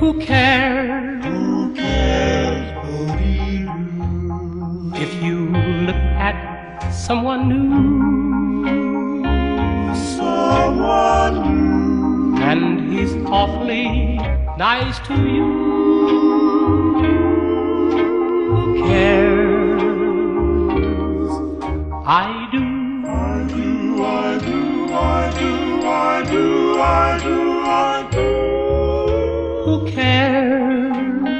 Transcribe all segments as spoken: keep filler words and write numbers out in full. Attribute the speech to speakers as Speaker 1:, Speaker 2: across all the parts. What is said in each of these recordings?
Speaker 1: Who cares?
Speaker 2: Who cares?
Speaker 1: If you look at someone new,
Speaker 2: Someone new,
Speaker 1: and he's awfully nice to you, who cares? I do.
Speaker 2: I do, I do, I do, I do, I do, I do.
Speaker 1: Who cares?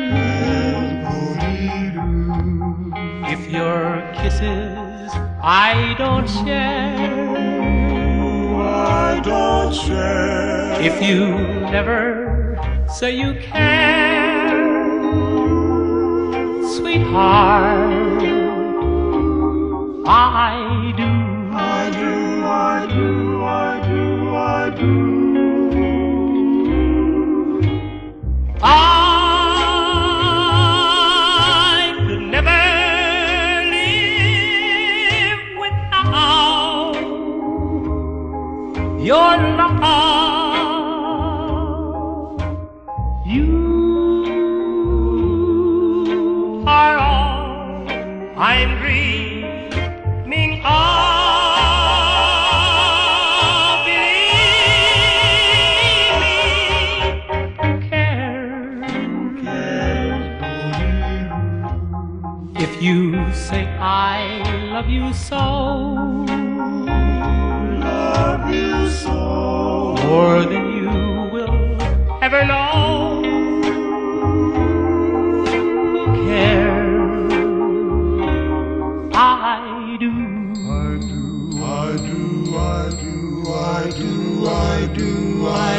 Speaker 1: If your kisses I don't share,
Speaker 2: I don't share.
Speaker 1: if you never say you care, sweetheart, I do.
Speaker 2: I do, I do, I do, I do.
Speaker 1: I could never live without your love. You are all I'm dreaming of. Believe me, who cares? If you say I love you so,
Speaker 2: Love you so.
Speaker 1: more than you will ever know, who cares? I do.
Speaker 2: I do, I do, I do, I do, I do, I